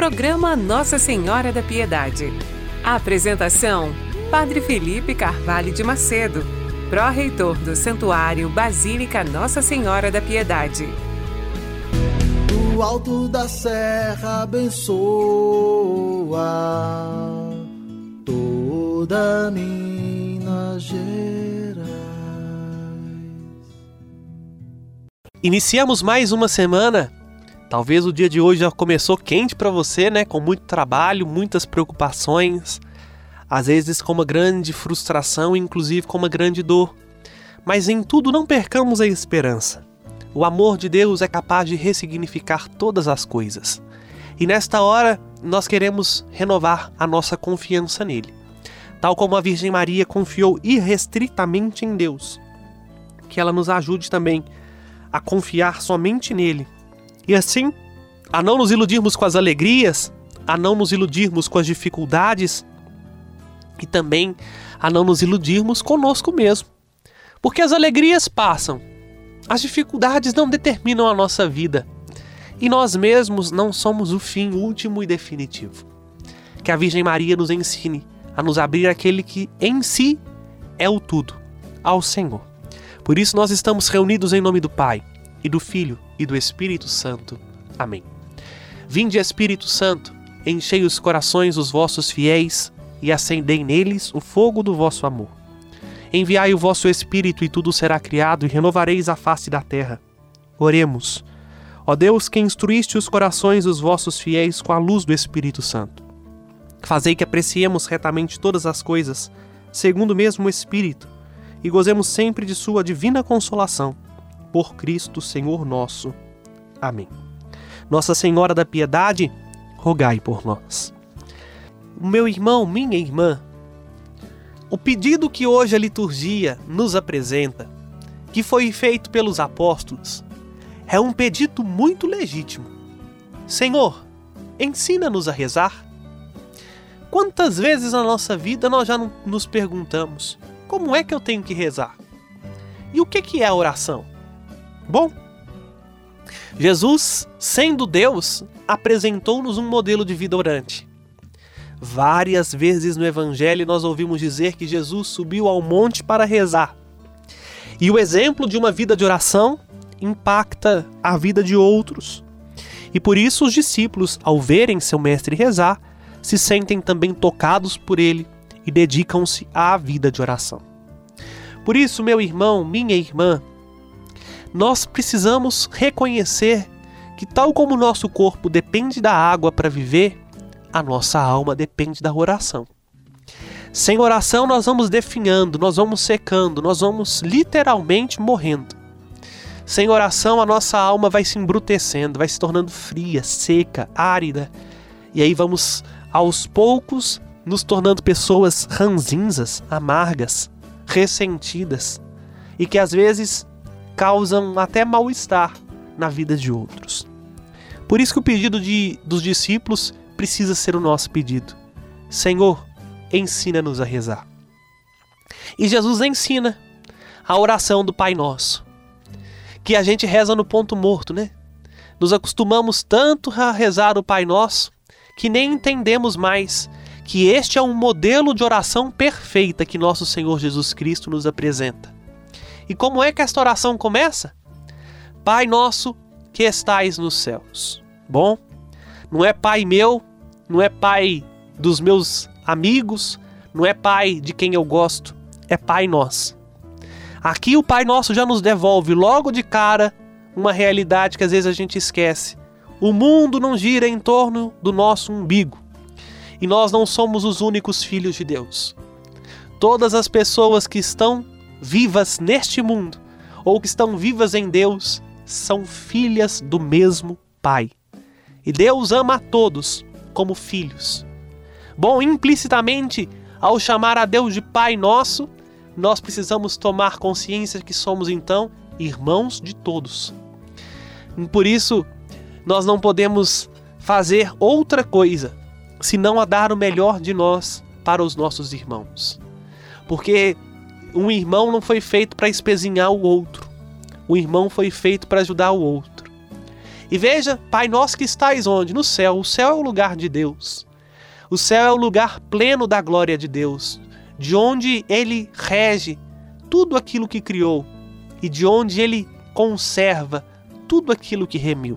Programa Nossa Senhora da Piedade. A apresentação: Padre Felipe Carvalho de Macedo, pró-reitor do Santuário Basílica Nossa Senhora da Piedade. Do alto da serra abençoa toda Minas Gerais. Iniciamos mais uma semana. Talvez o dia de hoje já começou quente para você, né? Com muito trabalho, muitas preocupações, às vezes com uma grande frustração, inclusive com uma grande dor. Mas em tudo não percamos a esperança. O amor de Deus é capaz de ressignificar todas as coisas. E nesta hora, nós queremos renovar a nossa confiança nele. Tal como a Virgem Maria confiou irrestritamente em Deus. Que ela nos ajude também a confiar somente nele. E assim, a não nos iludirmos com as alegrias, a não nos iludirmos com as dificuldades e também a não nos iludirmos conosco mesmo. Porque as alegrias passam, as dificuldades não determinam a nossa vida e nós mesmos não somos o fim último e definitivo. Que a Virgem Maria nos ensine a nos abrir àquele que em si é o tudo, ao Senhor. Por isso nós estamos reunidos em nome do Pai, e do Filho e do Espírito Santo. Amém. Vinde, Espírito Santo, enchei os corações dos vossos fiéis e acendei neles o fogo do vosso amor. Enviai o vosso Espírito e tudo será criado e renovareis a face da terra. Oremos. Ó Deus, que instruíste os corações dos vossos fiéis com a luz do Espírito Santo. Fazei que apreciemos retamente todas as coisas, segundo o mesmo Espírito, e gozemos sempre de sua divina consolação. Por Cristo, Senhor nosso. Amém. Nossa Senhora da Piedade, rogai por nós. Meu irmão, minha irmã, o pedido que hoje a liturgia nos apresenta, que foi feito pelos apóstolos, é um pedido muito legítimo. Senhor, ensina-nos a rezar. Quantas vezes na nossa vida nós já nos perguntamos, como é que eu tenho que rezar? E o que é a oração? Bom, Jesus, sendo Deus, apresentou-nos um modelo de vida orante. Várias vezes no Evangelho nós ouvimos dizer que Jesus subiu ao monte para rezar. E o exemplo de uma vida de oração impacta a vida de outros. E por isso os discípulos, ao verem seu mestre rezar, se sentem também tocados por ele e dedicam-se à vida de oração. Por isso, meu irmão, minha irmã, nós precisamos reconhecer que, tal como o nosso corpo depende da água para viver, a nossa alma depende da oração. Sem oração nós vamos definhando, nós vamos secando, nós vamos literalmente morrendo. Sem oração a nossa alma vai se embrutecendo, vai se tornando fria, seca, árida. E aí vamos, aos poucos, nos tornando pessoas ranzinzas, amargas, ressentidas e que às vezes causam até mal-estar na vida de outros. Por isso que o pedido dos discípulos precisa ser o nosso pedido. Senhor, ensina-nos a rezar. E Jesus ensina a oração do Pai Nosso, que a gente reza no ponto morto, né? Nos acostumamos tanto a rezar o Pai Nosso que nem entendemos mais que este é um modelo de oração perfeita que nosso Senhor Jesus Cristo nos apresenta. E como é que esta oração começa? Pai nosso que estais nos céus. Bom, não é Pai meu, não é Pai dos meus amigos, não é Pai de quem eu gosto, é Pai nosso. Aqui o Pai Nosso já nos devolve logo de cara uma realidade que às vezes a gente esquece. O mundo não gira em torno do nosso umbigo. E nós não somos os únicos filhos de Deus. Todas as pessoas que estão vivas neste mundo, ou que estão vivas em Deus, são filhas do mesmo Pai. E Deus ama a todos como filhos. Bom, implicitamente, ao chamar a Deus de Pai Nosso, nós precisamos tomar consciência que somos, então, irmãos de todos. Por isso, nós não podemos fazer outra coisa, senão a dar o melhor de nós para os nossos irmãos. Porque um irmão não foi feito para espezinhar o outro. O irmão foi feito para ajudar o outro. E veja, Pai nosso que estais onde? No céu. O céu é o lugar de Deus. O céu é o lugar pleno da glória de Deus, de onde Ele rege tudo aquilo que criou e de onde Ele conserva tudo aquilo que remiu.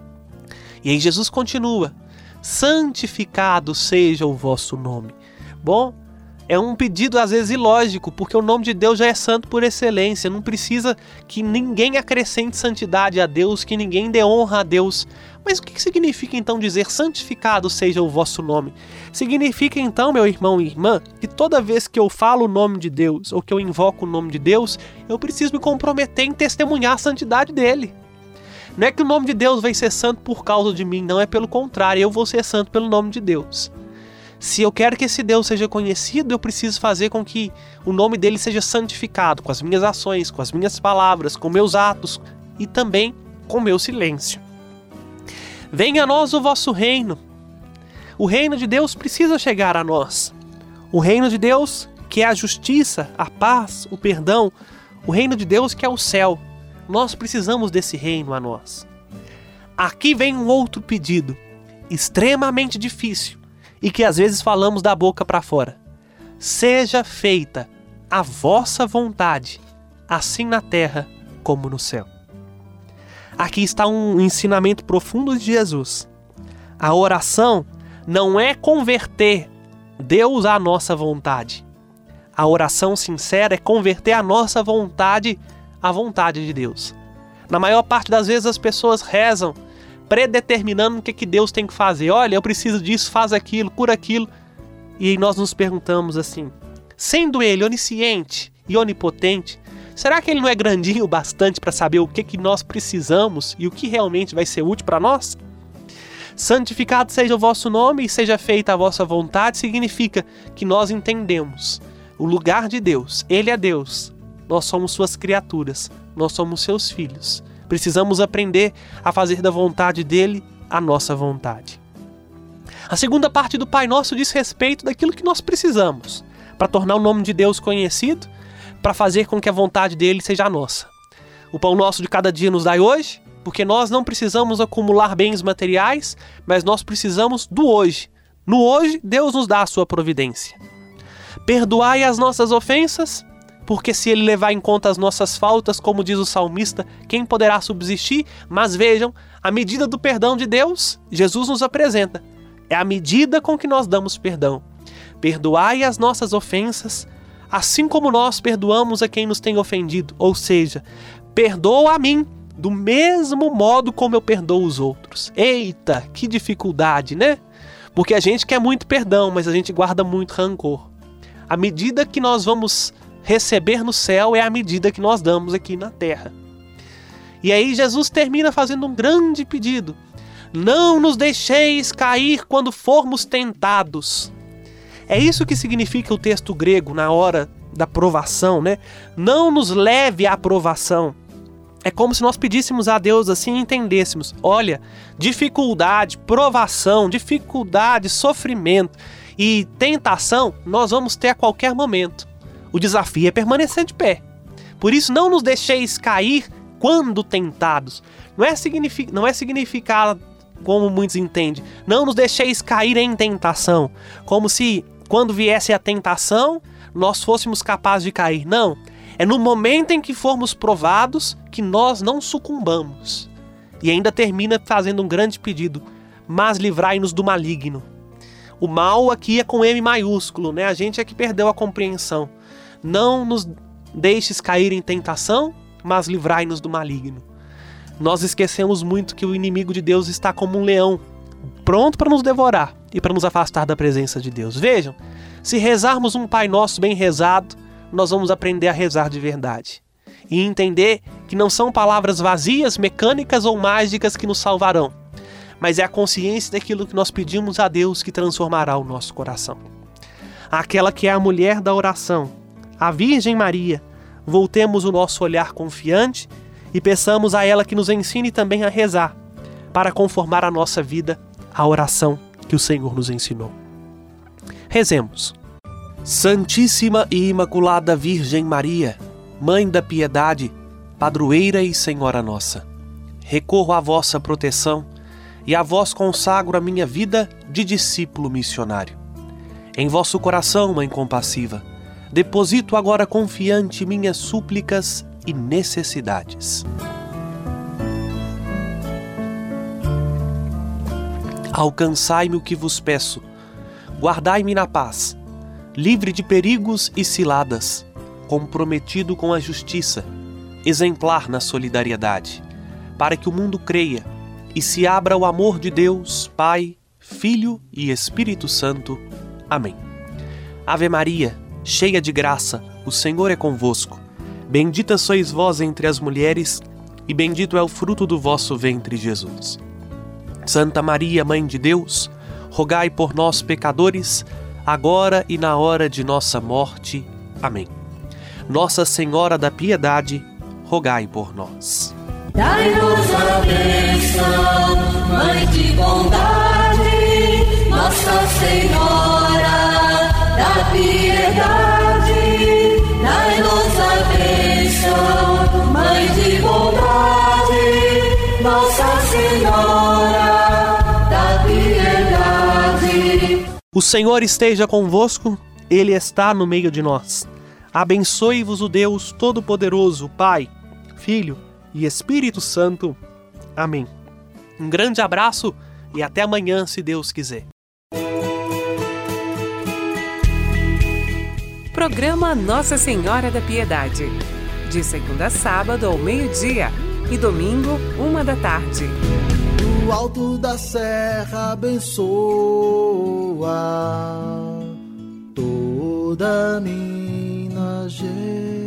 E aí Jesus continua: santificado seja o vosso nome. Bom, é um pedido às vezes ilógico, porque o nome de Deus já é santo por excelência. Não precisa que ninguém acrescente santidade a Deus, que ninguém dê honra a Deus. Mas o que significa então dizer santificado seja o vosso nome? Significa então, meu irmão e irmã, que toda vez que eu falo o nome de Deus ou que eu invoco o nome de Deus, eu preciso me comprometer em testemunhar a santidade dele. Não é que o nome de Deus vai ser santo por causa de mim, não, é pelo contrário, eu vou ser santo pelo nome de Deus. Se eu quero que esse Deus seja conhecido, eu preciso fazer com que o nome dele seja santificado, com as minhas ações, com as minhas palavras, com meus atos e também com meu silêncio. Venha a nós o vosso reino. O reino de Deus precisa chegar a nós. O reino de Deus, que é a justiça, a paz, o perdão. O reino de Deus, que é o céu. Nós precisamos desse reino a nós. Aqui vem um outro pedido, extremamente difícil, e que às vezes falamos da boca para fora. Seja feita a vossa vontade, assim na terra como no céu. Aqui está um ensinamento profundo de Jesus. A oração não é converter Deus à nossa vontade. A oração sincera é converter a nossa vontade à vontade de Deus. Na maior parte das vezes as pessoas rezam predeterminando o que Deus tem que fazer. Olha, eu preciso disso, faz aquilo, cura aquilo. E nós nos perguntamos assim: sendo Ele onisciente e onipotente, será que Ele não é grandinho bastante para saber o que nós precisamos e o que realmente vai ser útil para nós? Santificado seja o vosso nome e seja feita a vossa vontade significa que nós entendemos o lugar de Deus. Ele é Deus. Nós somos suas criaturas. Nós somos seus filhos. Precisamos aprender a fazer da vontade dele a nossa vontade. A segunda parte do Pai Nosso diz respeito daquilo que nós precisamos para tornar o nome de Deus conhecido, para fazer com que a vontade dele seja a nossa. O pão nosso de cada dia nos dai hoje, porque nós não precisamos acumular bens materiais, mas nós precisamos do hoje. No hoje, Deus nos dá a sua providência. Perdoai as nossas ofensas, porque se Ele levar em conta as nossas faltas, como diz o salmista, quem poderá subsistir? Mas vejam, a medida do perdão de Deus, Jesus nos apresenta. É a medida com que nós damos perdão. Perdoai as nossas ofensas, assim como nós perdoamos a quem nos tem ofendido. Ou seja, perdoa a mim do mesmo modo como eu perdoo os outros. Eita, que dificuldade, né? Porque a gente quer muito perdão, mas a gente guarda muito rancor. A medida que nós vamos receber no céu é a medida que nós damos aqui na terra. E aí Jesus termina fazendo um grande pedido: não nos deixeis cair quando formos tentados. É isso que significa o texto grego na hora da provação, né? Não nos leve à provação. É como se nós pedíssemos a Deus assim e entendêssemos: olha, dificuldade, provação, dificuldade, sofrimento e tentação nós vamos ter a qualquer momento. O desafio é permanecer de pé. Por isso, não nos deixeis cair quando tentados. Não é significar, como muitos entendem, não nos deixeis cair em tentação. Como se, quando viesse a tentação, nós fôssemos capazes de cair. Não. É no momento em que formos provados que nós não sucumbamos. E ainda termina fazendo um grande pedido: mas livrai-nos do maligno. O mal aqui é com M maiúsculo, né? A gente é que perdeu a compreensão. Não nos deixes cair em tentação, mas livrai-nos do maligno. Nós esquecemos muito que o inimigo de Deus está como um leão, pronto para nos devorar e para nos afastar da presença de Deus. Vejam, se rezarmos um Pai Nosso bem rezado, nós vamos aprender a rezar de verdade. E entender que não são palavras vazias, mecânicas ou mágicas que nos salvarão, mas é a consciência daquilo que nós pedimos a Deus que transformará o nosso coração. Aquela que é a mulher da oração, a Virgem Maria, voltemos o nosso olhar confiante e peçamos a ela que nos ensine também a rezar, para conformar a nossa vida à oração que o Senhor nos ensinou. Rezemos. Santíssima e Imaculada Virgem Maria, Mãe da Piedade, Padroeira e Senhora nossa, recorro à vossa proteção e a vós consagro a minha vida de discípulo missionário. Em vosso coração, Mãe compassiva, deposito agora confiante minhas súplicas e necessidades. Alcançai-me o que vos peço, guardai-me na paz, livre de perigos e ciladas, comprometido com a justiça, exemplar na solidariedade, para que o mundo creia e se abra ao amor de Deus, Pai, Filho e Espírito Santo. Amém. Ave Maria, cheia de graça, o Senhor é convosco. Bendita sois vós entre as mulheres, e bendito é o fruto do vosso ventre, Jesus. Santa Maria, Mãe de Deus, rogai por nós, pecadores, agora e na hora de nossa morte. Amém. Nossa Senhora da Piedade, rogai por nós. Dai-nos a bênção, Mãe de bondade, Nossa Senhora da Piedade. Dai-nos a bênção, Mãe de bondade, Nossa Senhora da Piedade. O Senhor esteja convosco, Ele está no meio de nós. Abençoe-vos o Deus Todo-Poderoso, Pai, Filho e Espírito Santo. Amém. Um grande abraço e até amanhã, se Deus quiser. Programa Nossa Senhora da Piedade. De segunda a sábado ao meio-dia e domingo, 1h. Do alto da serra abençoa toda Minas Gerais.